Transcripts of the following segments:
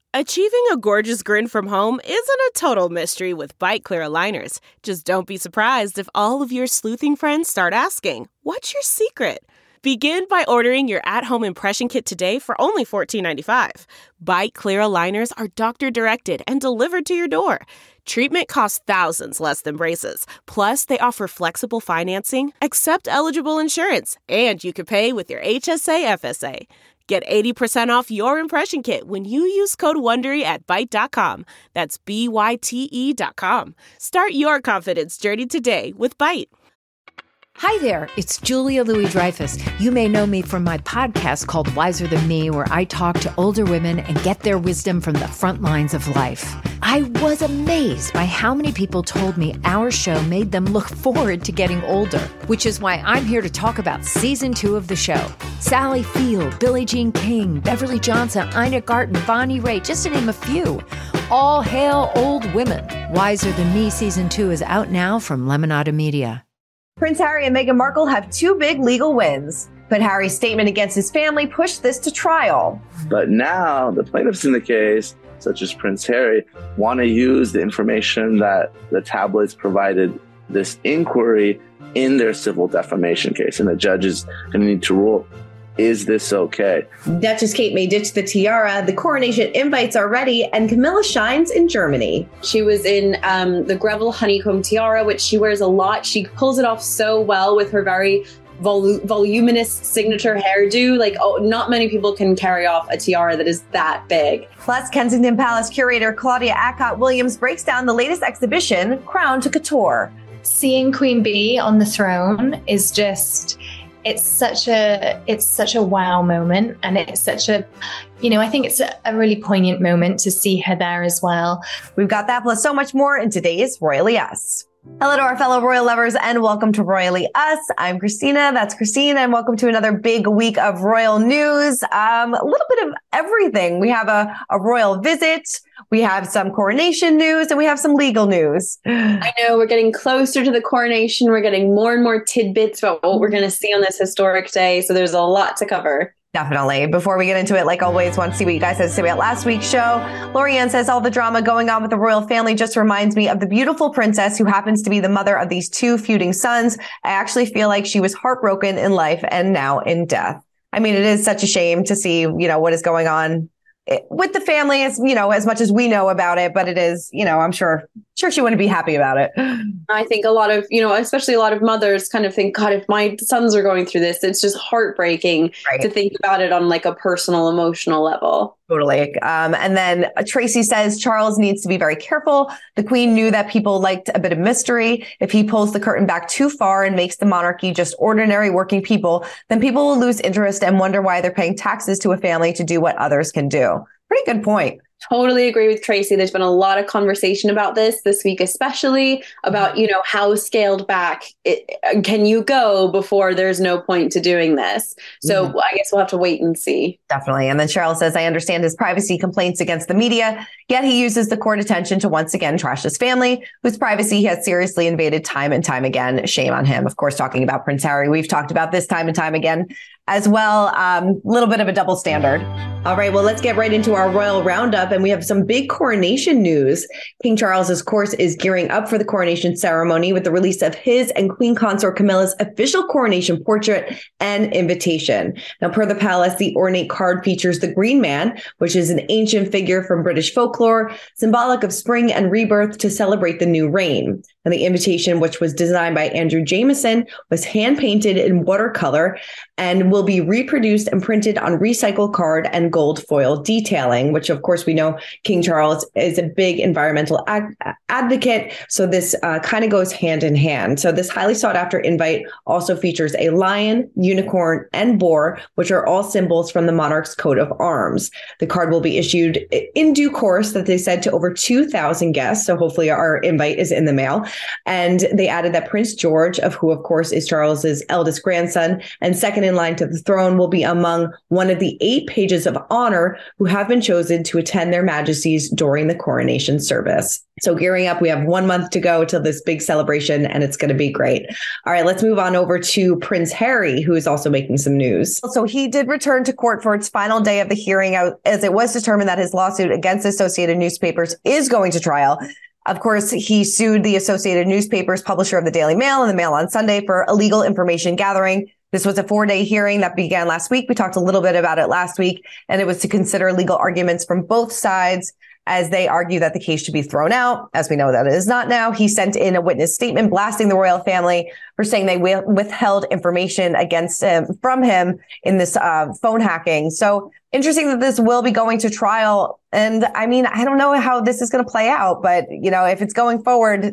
Achieving a gorgeous grin from home isn't a total mystery with Byte Clear aligners. Just don't be surprised if all of your sleuthing friends start asking, "What's your secret?" Begin by ordering your at-home impression kit today for only $14.95. Byte Clear aligners are doctor-directed and delivered to your door. Treatment costs thousands less than braces. Plus, they offer flexible financing, accept eligible insurance, and you can pay with your HSA FSA. Get 80% off your impression kit when you use code WONDERY at Byte.com. That's BYTE.com. Start your confidence journey today with Byte. Hi there, it's Julia Louis-Dreyfus. You may know me from my podcast called Wiser Than Me, where I talk to older women and get their wisdom from the front lines of life. I was amazed by how many people told me our show made them look forward to getting older, which is why I'm here to talk about season 2 of the show. Sally Field, Billie Jean King, Beverly Johnson, Ina Garten, Bonnie Raitt, just to name a few. All hail old women. Wiser Than Me season 2 is out now from Lemonada Media. Prince Harry and Meghan Markle have 2 big legal wins, but Harry's statement against his family pushed this to trial. But now the plaintiffs in the case, such as Prince Harry, want to use the information that the tabloids provided this inquiry in their civil defamation case. And the judge is going to need to rule, is this okay? Duchess Kate may ditch the tiara, the coronation invites are ready, and Camilla shines in Germany. She was in the Greville honeycomb tiara, which she wears a lot. She pulls it off so well with her very voluminous signature hairdo. Not many people can carry off a tiara that is that big. Plus, Kensington Palace curator Claudia Acott Williams breaks down the latest exhibition, Crown to Couture. Seeing Queen Bee on the throne is just... It's such a wow moment, and it's such a, I think it's a really poignant moment to see her there as well. We've got that plus so much more in today's Royally Us. Hello to our fellow royal lovers and welcome to Royally Us. I'm Christina. That's Christine. And welcome to another big week of royal news. A little bit of everything. We have a royal visit. We have some coronation news and we have some legal news. I know we're getting closer to the coronation. We're getting more and more tidbits about what we're going to see on this historic day. So there's a lot to cover. Definitely. Before we get into it, like always, want to see what you guys had to say about last week's show. Lorianne says all the drama going on with the royal family just reminds me of the beautiful princess who happens to be the mother of these 2 feuding sons. I actually feel like she was heartbroken in life and now in death. I mean, it is such a shame to see, what is going on with the family, as much as we know about it, but it is, I'm sure she wouldn't be happy about it. I think a lot of, especially a lot of mothers kind of think, God, if my sons are going through this, it's just heartbreaking to think about it on like a personal, emotional level. Totally. And then Tracy says Charles needs to be very careful. The Queen knew that people liked a bit of mystery. If he pulls the curtain back too far and makes the monarchy just ordinary working people, then people will lose interest and wonder why they're paying taxes to a family to do what others can do. Pretty good point. Totally agree with Tracy. There's been a lot of conversation about this week, especially about, how scaled back can you go before there's no point to doing this. So I guess we'll have to wait and see. Definitely. And then Cheryl says, I understand his privacy complaints against the media, yet he uses the court attention to once again trash his family, whose privacy he has seriously invaded time and time again. Shame on him. Of course, talking about Prince Harry. We've talked about this time and time again as well. Little bit of a double standard. All right, well, let's get right into our royal roundup. And we have some big coronation news. King Charles, of course, is gearing up for the coronation ceremony with the release of his and Queen Consort Camilla's official coronation portrait and invitation. Now, per the palace, the ornate card features the Green Man, which is an ancient figure from British folklore, symbolic of spring and rebirth to celebrate the new reign. And the invitation, which was designed by Andrew Jameson, was hand-painted in watercolor and will be reproduced and printed on recycled card and gold foil detailing, which, of course, we know King Charles is a big environmental advocate. So this kind of goes hand in hand. So this highly sought-after invite also features a lion, unicorn, and boar, which are all symbols from the monarch's coat of arms. The card will be issued in due course, that they said, to over 2,000 guests. So hopefully our invite is in the mail. And they added that Prince George, of who, of course, is Charles's eldest grandson and second in line to the throne, will be among one of the 8 pages of honor who have been chosen to attend their majesties during the coronation service. So gearing up, we have 1 month to go till this big celebration, and it's going to be great. All right, let's move on over to Prince Harry, who is also making some news. So he did return to court for its final day of the hearing, as it was determined that his lawsuit against Associated Newspapers is going to trial. Of course, he sued the Associated Newspapers, publisher of the Daily Mail and the Mail on Sunday, for illegal information gathering. This was a 4-day hearing that began last week. We talked a little bit about it last week, and it was to consider legal arguments from both sides as they argue that the case should be thrown out. As we know that it is not now. He sent in a witness statement blasting the royal family for saying they withheld information from him in this phone hacking. So interesting that this will be going to trial. And I mean, I don't know how this is going to play out, but, if it's going forward,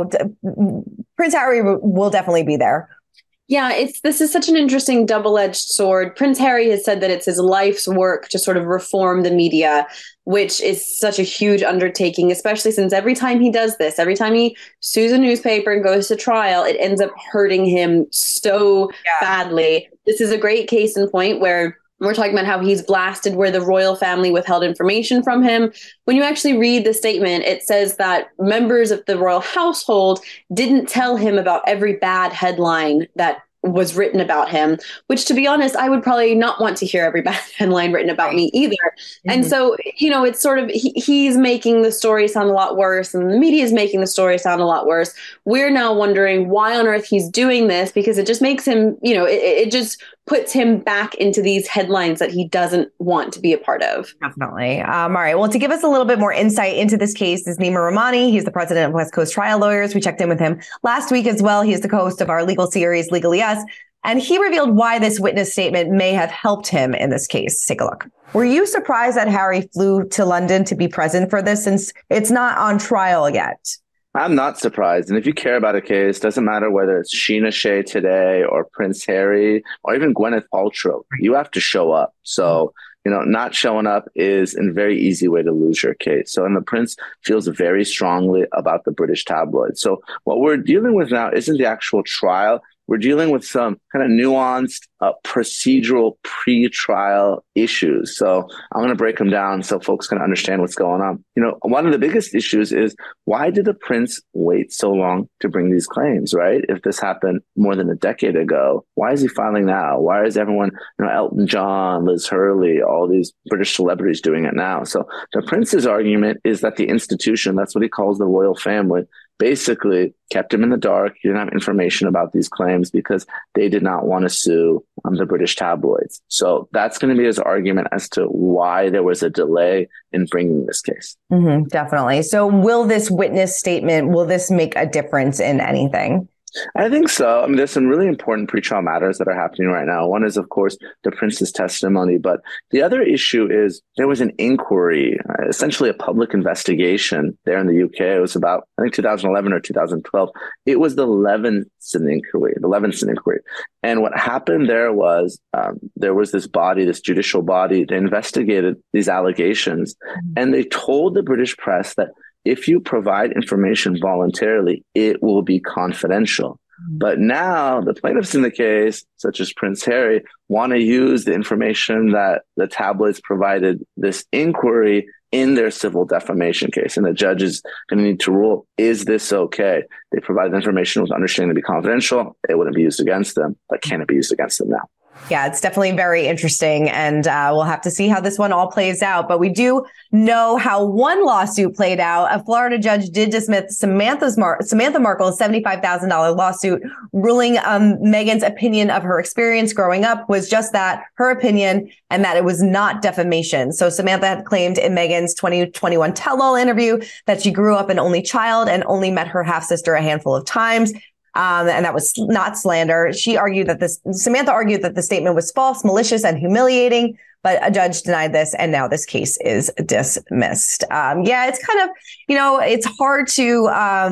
Prince Harry will definitely be there. Yeah, this is such an interesting double-edged sword. Prince Harry has said that it's his life's work to sort of reform the media, which is such a huge undertaking, especially since every time he does this, every time he sues a newspaper and goes to trial, it ends up hurting him so badly. This is a great case in point where we're talking about how he's blasted where the royal family withheld information from him. When you actually read the statement, it says that members of the royal household didn't tell him about every bad headline that was written about him, which, to be honest, I would probably not want to hear every bad headline written about me either. Mm-hmm. And so, it's sort of, he's making the story sound a lot worse, and the media is making the story sound a lot worse. We're now wondering why on earth he's doing this, because it just makes him, it just puts him back into these headlines that he doesn't want to be a part of. Definitely. All right. Well, to give us a little bit more insight into this case is Nima Rahmani. He's the president of West Coast Trial Lawyers. We checked in with him last week as well. He's the co-host of our legal series, Legally Us. And he revealed why this witness statement may have helped him in this case. Take a look. Were you surprised that Harry flew to London to be present for this, since it's not on trial yet? I'm not surprised. And if you care about a case, doesn't matter whether it's Sheena Shea today or Prince Harry or even Gwyneth Paltrow, you have to show up. So, not showing up is a very easy way to lose your case. So, and the prince feels very strongly about the British tabloids. So what we're dealing with now isn't the actual trial. We're dealing with some kind of nuanced procedural pre-trial issues. So I'm going to break them down so folks can understand what's going on. One of the biggest issues is, why did the prince wait so long to bring these claims, right? If this happened more than a decade ago, why is he filing now? Why is everyone, Elton John, Liz Hurley, all these British celebrities doing it now? So the prince's argument is that the institution, that's what he calls the royal family, basically kept him in the dark. He didn't have information about these claims because they did not want to sue the British tabloids. So that's going to be his argument as to why there was a delay in bringing this case. Mm-hmm, definitely. So will this witness statement, will this make a difference in anything? I think so. I mean, there's some really important pretrial matters that are happening right now. One is, of course, the prince's testimony. But the other issue is there was an inquiry, essentially a public investigation there in the UK. It was about, I think, 2011 or 2012. It was the Leveson inquiry. And what happened there was there was this body, this judicial body, they investigated these allegations, and they told the British press that if you provide information voluntarily, it will be confidential. But now the plaintiffs in the case, such as Prince Harry, want to use the information that the tabloids provided this inquiry in their civil defamation case. And the judge is going to need to rule, is this okay? They provided information with understanding to be confidential. It wouldn't be used against them, but can it be used against them now? Yeah, it's definitely very interesting, and we'll have to see how this one all plays out. But we do know how one lawsuit played out. A Florida judge did dismiss Samantha Markle's $75,000 lawsuit, ruling Meghan's opinion of her experience growing up was just that, her opinion, and that it was not defamation. So Samantha had claimed in Meghan's 2021 tell-all interview that she grew up an only child and only met her half-sister a handful of times. And that was not slander. Samantha argued that the statement was false, malicious, and humiliating, but a judge denied this, and now this case is dismissed. It's kind of, it's hard to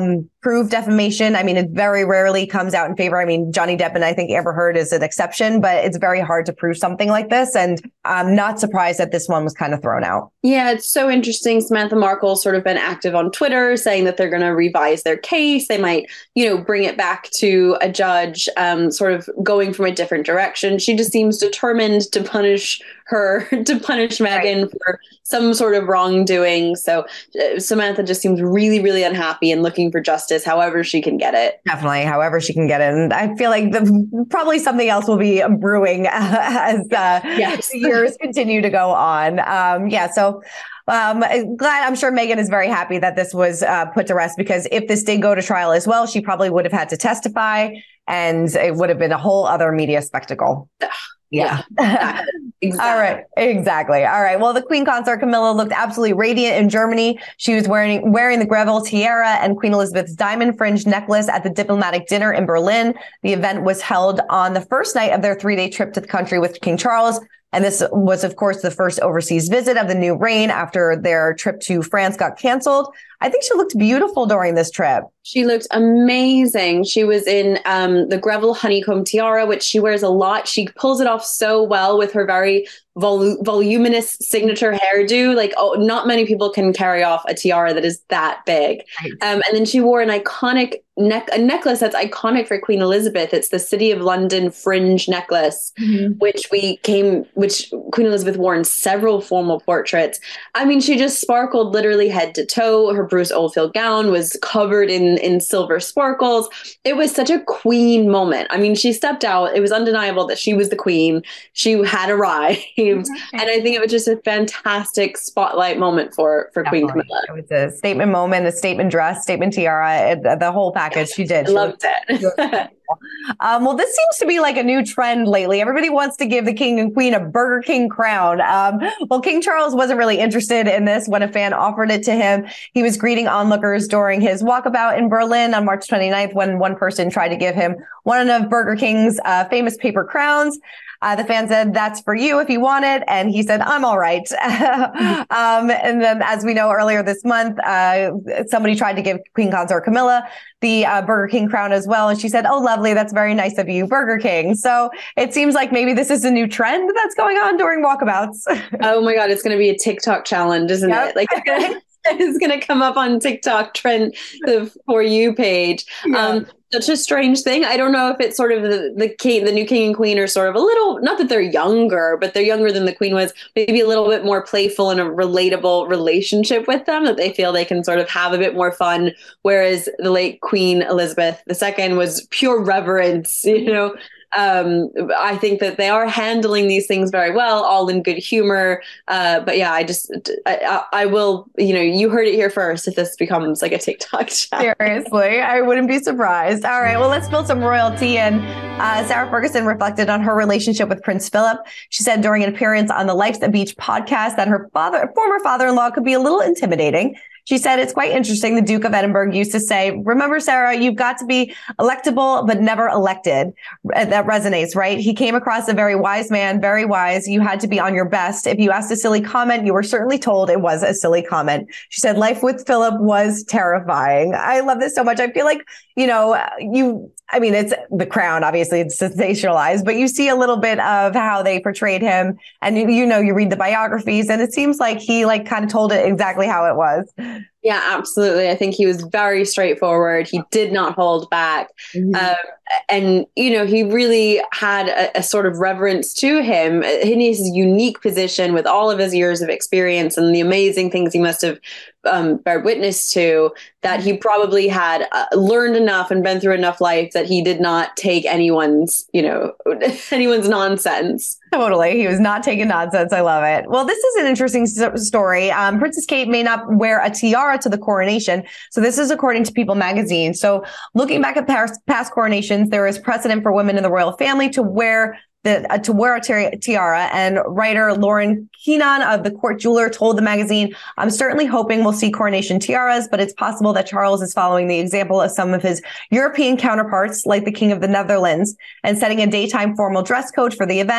prove defamation. I mean, it very rarely comes out in favor. I mean, Johnny Depp and I think Amber Heard is an exception, but it's very hard to prove something like this. And I'm not surprised that this one was kind of thrown out. Yeah, it's so interesting. Samantha Markle's sort of been active on Twitter saying that they're going to revise their case. They might, bring it back to a judge, sort of going from a different direction. She just seems determined to punish Meghan for some sort of wrongdoing. So Samantha just seems really, really unhappy and looking for justice however she can get it. Definitely, however she can get it. And I feel like probably something else will be brewing as the years continue to go on. I'm sure Meghan is very happy that this was put to rest, because if this did go to trial as well, she probably would have had to testify, and it would have been a whole other media spectacle. Yeah. Exactly. All right. Exactly. All right. Well, the Queen consort Camilla looked absolutely radiant in Germany. She was wearing the Greville tiara and Queen Elizabeth's diamond fringed necklace at the diplomatic dinner in Berlin. The event was held on the first night of their 3-day trip to the country with King Charles. And this was, of course, the first overseas visit of the new reign after their trip to France got canceled. I think she looked beautiful during this trip. She looked amazing. She was in the Greville honeycomb tiara, which she wears a lot. She pulls it off so well with her very voluminous signature hairdo. Like, not many people can carry off a tiara that is that big. Right. And then she wore an iconic a necklace that's iconic for Queen Elizabeth. It's the City of London fringe necklace, which Queen Elizabeth wore in several formal portraits. I mean, she just sparkled literally head to toe. Her Bruce Oldfield gown was covered in silver sparkles. It was such a queen moment. I mean, she stepped out. It was undeniable that she was the queen. She had arrived. And I think it was just a fantastic spotlight moment for Queen Camilla. It was a statement moment, a statement dress, statement tiara, the whole package. She did. I loved it. Well, this seems to be like a new trend lately. Everybody wants to give the king and queen a Burger King crown. Well, King Charles wasn't really interested in this when a fan offered it to him. He was greeting onlookers during his walkabout in Berlin on March 29th when one person tried to give him one of Burger King's famous paper crowns. The fan said, "That's for you if you want it." And he said, "I'm all right." And then, as we know, earlier this month, somebody tried to give Queen Consort Camilla the Burger King crown as well. And she said, "Oh, lovely. That's very nice of you, Burger King." So it seems like maybe this is a new trend that's going on during walkabouts. Oh my God, it's going to be a TikTok challenge, isn't it? Like, it's going to come up on TikTok trend, the For You page. Yeah. Such a strange thing. I don't know if it's sort of the new king and queen are sort of a little, not that they're younger, but they're younger than the queen was, maybe a little bit more playful and a relatable relationship with them, that they feel they can sort of have a bit more fun. Whereas the late Queen Elizabeth II was pure reverence, I think that they are handling these things very well, all in good humor. But yeah, I will, you heard it here first if this becomes like a TikTok challenge. Seriously, I wouldn't be surprised. All right, well, let's spill some royalty. And Sarah Ferguson reflected on her relationship with Prince Philip. She said during an appearance on the Life's a Beach podcast that her former father-in-law could be a little intimidating. She said, "It's quite interesting. The Duke of Edinburgh used to say, 'Remember, Sarah, you've got to be electable, but never elected.' That resonates, right? He came across a very wise man, very wise. You had to be on your best. If you asked a silly comment, you were certainly told it was a silly comment." She said, "Life with Philip was terrifying." I love this so much. I feel like, it's The Crown, obviously it's sensationalized, but you see a little bit of how they portrayed him, and you read the biographies, and it seems like he kind of told it exactly how it was. Yeah, absolutely. I think he was very straightforward. He did not hold back. And, he really had a sort of reverence to him in his unique position with all of his years of experience and the amazing things he must have bear witness to, that he probably had learned enough and been through enough life that he did not take anyone's nonsense. Totally. He was not taking nonsense. I love it. Well, this is an interesting story. Princess Kate may not wear a tiara to the coronation. So this is according to People magazine. So looking back at past coronations, there is precedent for women in the royal family to wear a tiara. And writer Lauren Keenan of The Court Jeweler told the magazine, "I'm certainly hoping we'll see coronation tiaras, but it's possible that Charles is following the example of some of his European counterparts, like the King of the Netherlands, and setting a daytime formal dress code for the event.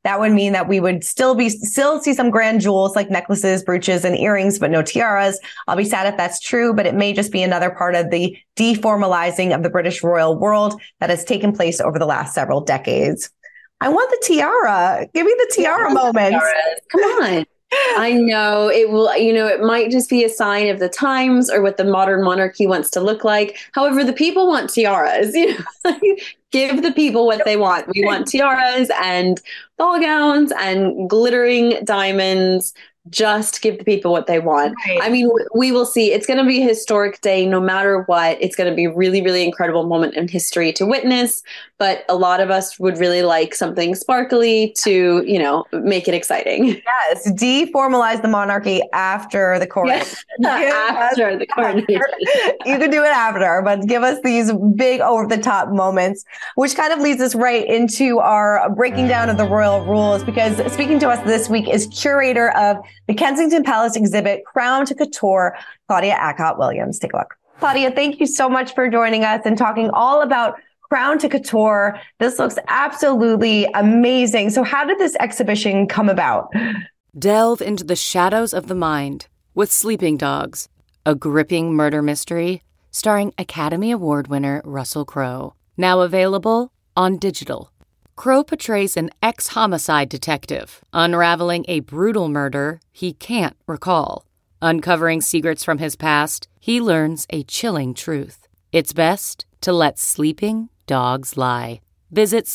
That would mean that we would still see some grand jewels like necklaces, brooches, and earrings, but no tiaras. I'll be sad if that's true, but it may just be another part of the deformalizing of the British royal world that has taken place over the last several decades. I want the tiara. Give me the tiara moment. Come on. I know it will, it might just be a sign of the times or what the modern monarchy wants to look like. However, the people want tiaras, give the people what they want. We want tiaras and ball gowns and glittering diamonds. Just give the people what they want. Right. I mean, we will see. It's going to be a historic day no matter what. It's going to be a really, really incredible moment in history to witness. But a lot of us would really like something sparkly to, make it exciting. Yes. Deformalize the monarchy after the coronation. Yes. After the coronation. You can do it after, but give us these big over the top moments, which kind of leads us right into our breaking down of the royal rules, because speaking to us this week is curator of the Kensington Palace exhibit, Crown to Couture, Claudia Acott-Williams. Take a look. Claudia, thank you so much for joining us and talking all about Crown to Couture. This looks absolutely amazing. So how did this exhibition come about? Delve into the shadows of the mind with Sleeping Dogs, a gripping murder mystery starring Academy Award winner Russell Crowe. Now available on digital. Crowe portrays an ex-homicide detective, unraveling a brutal murder he can't recall. Uncovering secrets from his past, he learns a chilling truth. It's best to let sleeping dogs lie. Visit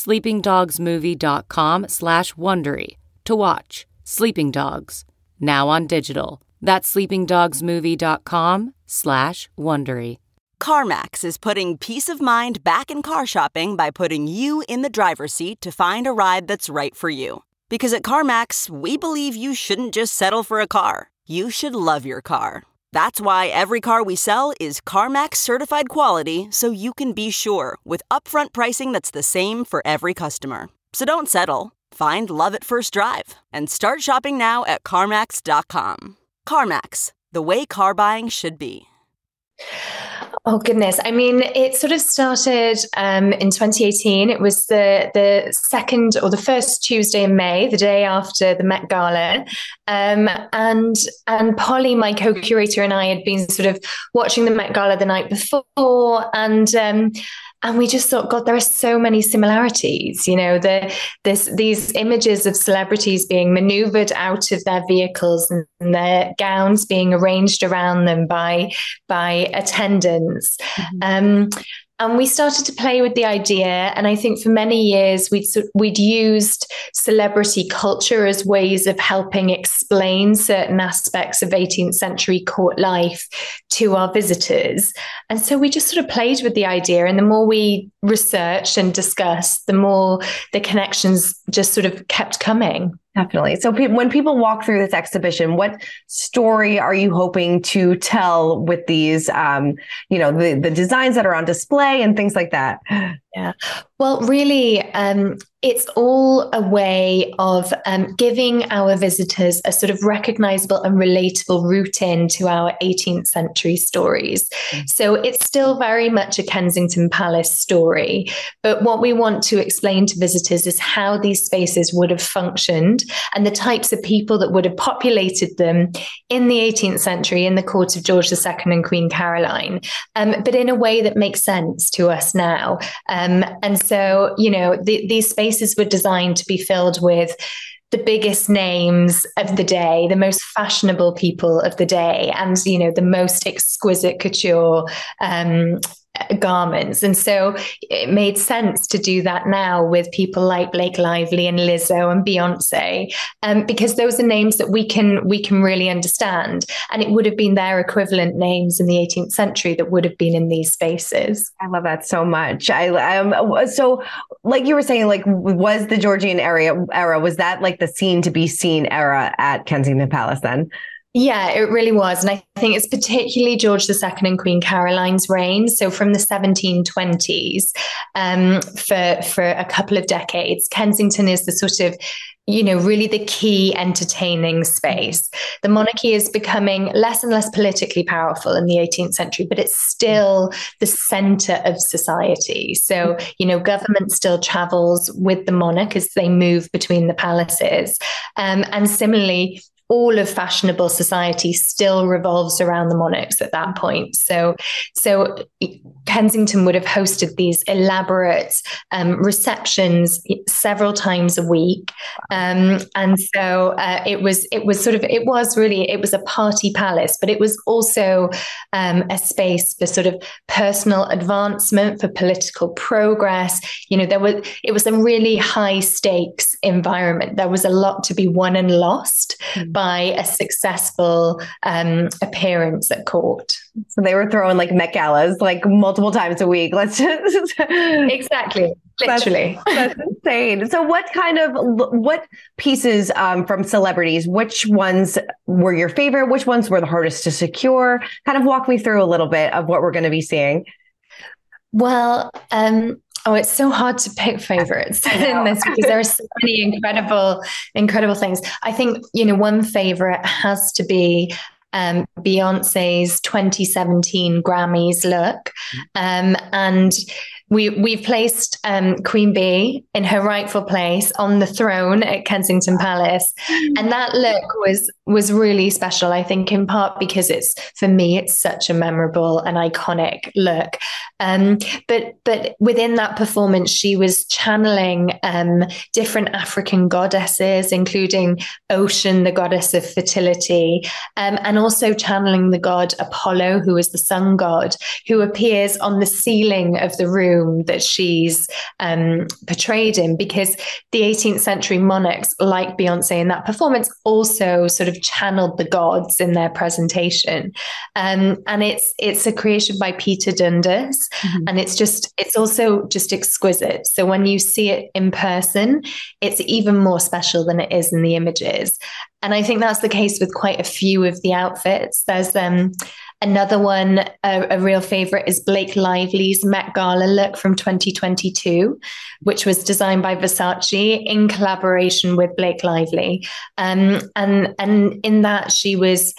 sleepingdogsmovie.com/Wondery to watch Sleeping Dogs, now on digital. That's sleepingdogsmovie.com/Wondery. CarMax is putting peace of mind back in car shopping by putting you in the driver's seat to find a ride that's right for you. Because at CarMax, we believe you shouldn't just settle for a car. You should love your car. That's why every car we sell is CarMax certified quality, so you can be sure with upfront pricing that's the same for every customer. So don't settle. Find love at first drive and start shopping now at CarMax.com. CarMax, the way car buying should be. Oh, goodness. I mean, it sort of started in 2018. It was the second or the first Tuesday in May, the day after the Met Gala. And Polly, my co-curator, and I had been sort of watching the Met Gala the night before. And we just thought, God, there are so many similarities. These images of celebrities being maneuvered out of their vehicles and their gowns being arranged around them by attendants. Mm-hmm. And we started to play with the idea. And I think for many years, we'd used celebrity culture as ways of helping explain certain aspects of 18th century court life to our visitors. And so we just sort of played with the idea. And the more we researched and discussed, the more the connections just sort of kept coming. Definitely. So when people walk through this exhibition, what story are you hoping to tell with these, the designs that are on display and things like that? Yeah. Well, really, it's all a way of giving our visitors a sort of recognizable and relatable route into our 18th century stories. Mm-hmm. So it's still very much a Kensington Palace story. But what we want to explain to visitors is how these spaces would have functioned and the types of people that would have populated them in the 18th century in the court of George II and Queen Caroline, but in a way that makes sense to us now. And so, these spaces were designed to be filled with the biggest names of the day, the most fashionable people of the day, and, the most exquisite couture garments. And so it made sense to do that now with people like Blake Lively and Lizzo and Beyonce, because those are names that we can really understand. And it would have been their equivalent names in the 18th century that would have been in these spaces. I love that so much. So like you were saying, like, was the Georgian era, was that like the seen to be seen era at Kensington Palace then? Yeah, it really was. And I think it's particularly George II and Queen Caroline's reign. So from the 1720s, for a couple of decades, Kensington is the sort of, really the key entertaining space. The monarchy is becoming less and less politically powerful in the 18th century, but it's still the center of society. So, government still travels with the monarch as they move between the palaces. And similarly, all of fashionable society still revolves around the monarchs at that point. So Kensington would have hosted these elaborate receptions several times a week. And so it was a party palace, but it was also a space for sort of personal advancement, for political progress. It was a really high stakes environment. There was a lot to be won and lost by a successful appearance at court. So they were throwing like Met Galas like multiple times a week. Let's just exactly, literally. That's insane. So what pieces from celebrities, which ones were your favorite? Which ones were the hardest to secure? Kind of walk me through a little bit of what we're going to be seeing. Well, it's so hard to pick favorites in this because there are so many incredible things. I think, one favorite has to be Beyonce's 2017 Grammys look. And we've placed Queen Bee in her rightful place on the throne at Kensington Palace. And that look was really special, I think, in part because for me, it's such a memorable and iconic look. But within that performance, she was channeling different African goddesses, including Ocean, the goddess of fertility, and also channeling the god Apollo, who is the sun god, who appears on the ceiling of the room that she's portrayed in, because the 18th century monarchs, like Beyonce in that performance, also sort of channeled the gods in their presentation. And it's a creation by Peter Dundas. Mm-hmm. And it's also just exquisite. So when you see it in person, it's even more special than it is in the images. And I think that's the case with quite a few of the outfits. There's another one, a real favorite, is Blake Lively's Met Gala look from 2022, which was designed by Versace in collaboration with Blake Lively. And in that she was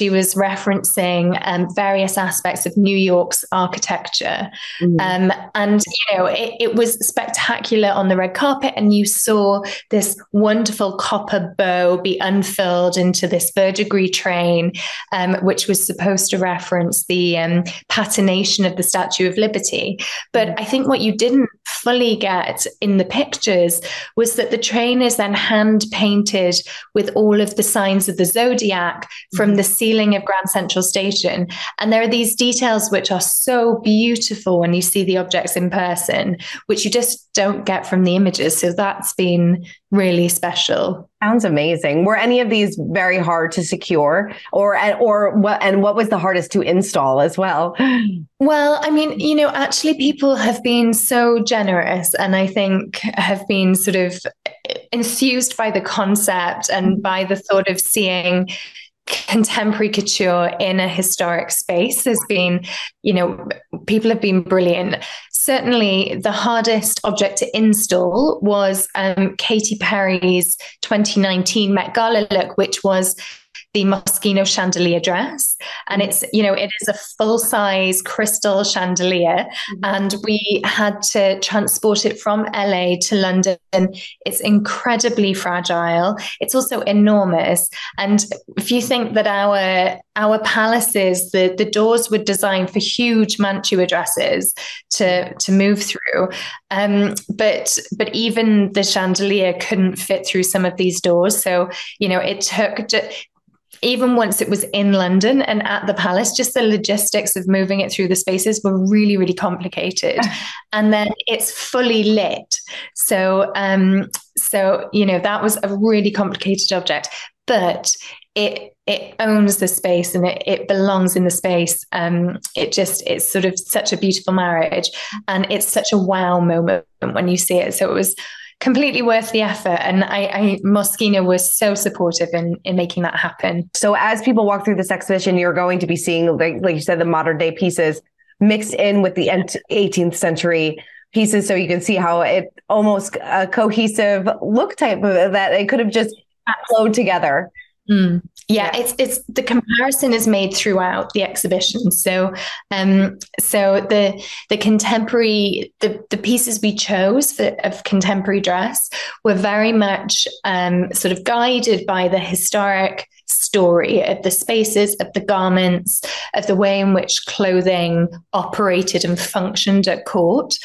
referencing various aspects of New York's architecture. Mm-hmm. And it was spectacular on the red carpet, and you saw this wonderful copper bow be unfurled into this verdigris train, which was supposed to reference the patination of the Statue of Liberty. But I think what you didn't fully get in the pictures was that the train is then hand painted with all of the signs of the zodiac from the ceiling of Grand Central Station. And there are these details which are so beautiful when you see the objects in person, which you just don't get from the images. So that's been really special. Sounds amazing. Were any of these very hard to secure, or what was the hardest to install as well? Well, I mean, actually people have been so generous, and I think have been sort of enthused by the concept and by the thought of seeing contemporary couture in a historic space. Has been, people have been brilliant. Certainly the hardest object to install was Katy Perry's 2019 Met Gala look, which was the Moschino chandelier dress. And it is a full-size crystal chandelier. And we had to transport it from LA to London. It's incredibly fragile. It's also enormous. And if you think that our palaces, the doors were designed for huge mantua dresses to move through. But even the chandelier couldn't fit through some of these doors. So, it took even once it was in London and at the palace, just the logistics of moving it through the spaces were really, really complicated. And then it's fully lit. So that was a really complicated object, but it owns the space and it belongs in the space. It's sort of such a beautiful marriage, and it's such a wow moment when you see it. So it was completely worth the effort. And Moschino was so supportive in making that happen. So as people walk through this exhibition, you're going to be seeing, like you said, the modern day pieces mixed in with the 18th century pieces. So you can see how it almost a cohesive look type of that it could have just flowed together. Yeah, it's the comparison is made throughout the exhibition. So the contemporary the pieces we chose of contemporary dress were very much sort of guided by the historic story of the spaces, of the garments, of the way in which clothing operated and functioned at court.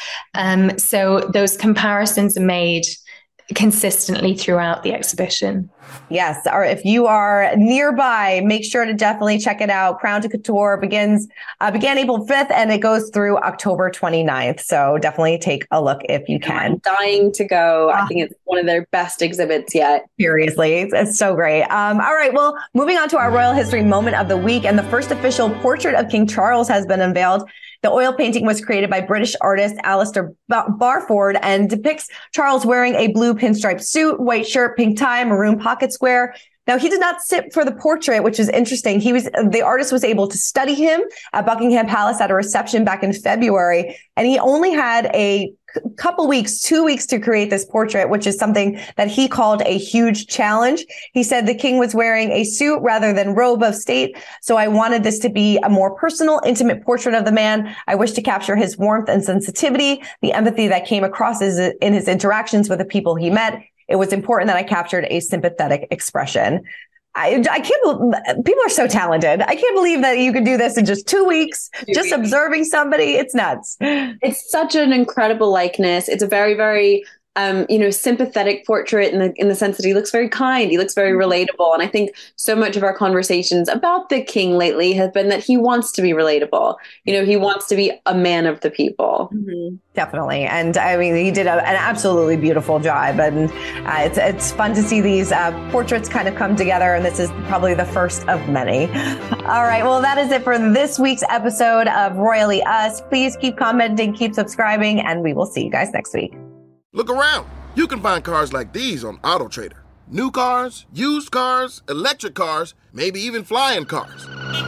So those comparisons are made consistently throughout the exhibition. Yes. Or if you are nearby, make sure to definitely check it out. Crown de Couture began April 5th and it goes through October 29th. So definitely take a look if you can. I'm dying to go. I think it's one of their best exhibits yet. Seriously. It's so great. All right. Well, moving on to our royal history moment of the week, and the first official portrait of King Charles has been unveiled. The oil painting was created by British artist Alistair Barford and depicts Charles wearing a blue pinstripe suit, white shirt, pink tie, maroon pocket square. Now, he did not sit for the portrait, which is interesting. The artist was able to study him at Buckingham Palace at a reception back in February, and he only had a couple weeks, 2 weeks to create this portrait, which is something that he called a huge challenge. He said the king was wearing a suit rather than robe of state. So I wanted this to be a more personal, intimate portrait of the man. I wish to capture his warmth and sensitivity, the empathy that came across in his interactions with the people he met. It was important that I captured a sympathetic expression. I can't believe people are so talented. I can't believe that you could do this in just 2 weeks, just observing somebody. It's nuts. It's such an incredible likeness. It's a very, very, sympathetic portrait in the sense that he looks very kind. He looks very relatable. And I think so much of our conversations about the king lately have been that he wants to be relatable. He wants to be a man of the people. Mm-hmm. Definitely. And I mean, he did an absolutely beautiful job. And it's fun to see these portraits kind of come together. And this is probably the first of many. All right. Well, that is it for this week's episode of Royally Us. Please keep commenting, keep subscribing, and we will see you guys next week. Look around. You can find cars like these on AutoTrader. New cars, used cars, electric cars, maybe even flying cars.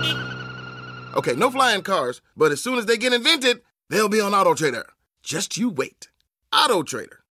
Okay, no flying cars, but as soon as they get invented, they'll be on AutoTrader. Just you wait. AutoTrader.